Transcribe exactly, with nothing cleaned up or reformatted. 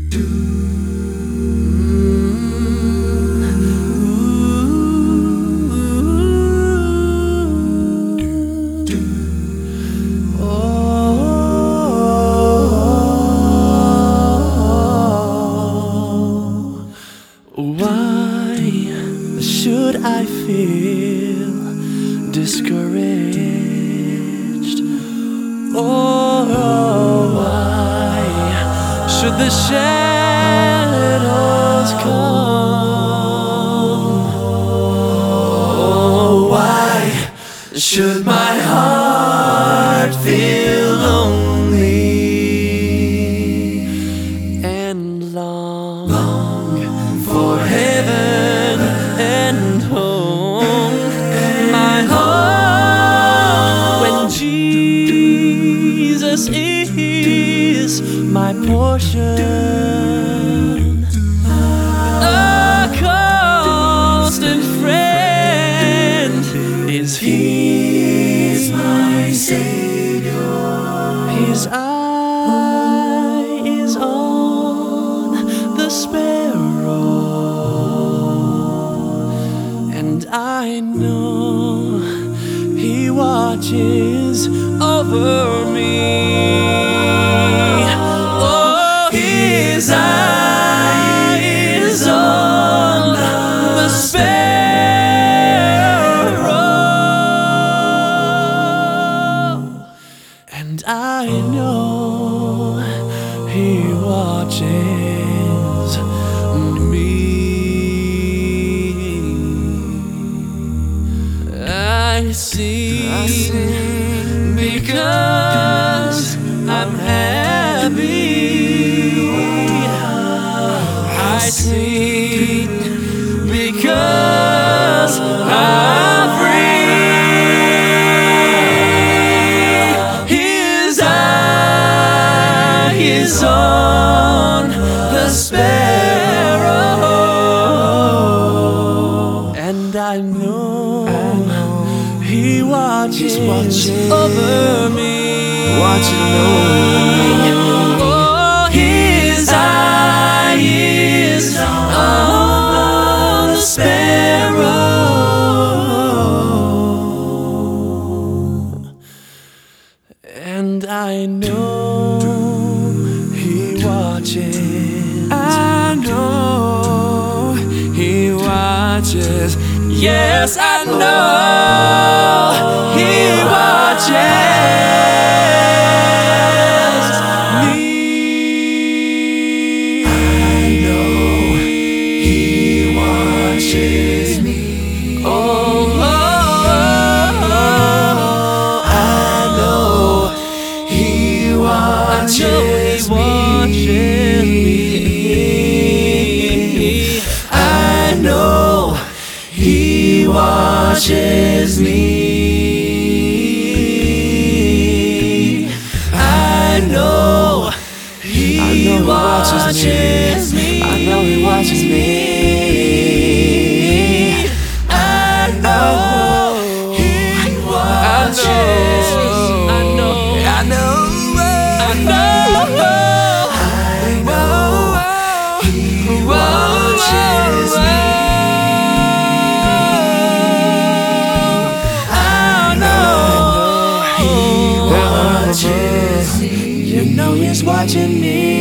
Why should I feel discouraged? Oh, why should the shadows come? Oh, why should my heart feel lonely and long, long for heaven and home? My heart, when Jesus is my portion, a constant friend is He, is my Savior. His eye is on the sparrow, and I know He watches over me. Oh, His eye is on the sparrow, and I know He watches me. I sing, I sing because I'm happy. I sing because I'm free. His eye is on the sparrow, and I know, I know He watches, watches over me. Watching over me. Oh, His eye is on the sparrow, and I know He watches. I know He watches. Yes, I know He watches me. I know He watches me. Oh, oh, oh, oh. I know He watches me. I know He watches me. I know He watches me. I know He watches me. I know He watches me. I know, I know, I know, I know He watches me. You know He's watching me.